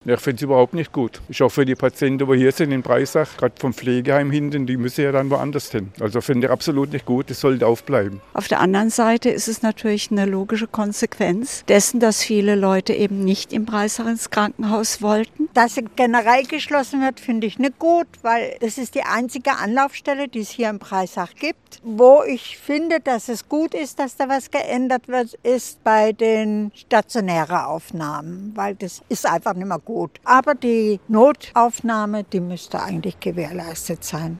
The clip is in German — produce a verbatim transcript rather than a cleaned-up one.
Ja, ich finde es überhaupt nicht gut. Ich hoffe, die Patienten, die hier sind in Breisach, gerade vom Pflegeheim hinten, die müssen ja dann woanders hin. Also finde ich absolut nicht gut, das sollte aufbleiben. Auf der anderen Seite ist es natürlich eine logische Konsequenz dessen, dass viele Leute eben nicht in Breisach ins Krankenhaus wollten. Dass sie generell geschlossen wird, finde ich nicht gut, weil das ist die einzige Anlaufstelle, die es hier in Breisach gibt. Wo ich finde, dass es gut ist, dass da was geändert wird, ist bei den stationären Aufnahmen, weil das ist einfach nicht mehr gut. Aber die Notaufnahme, die müsste eigentlich gewährleistet sein.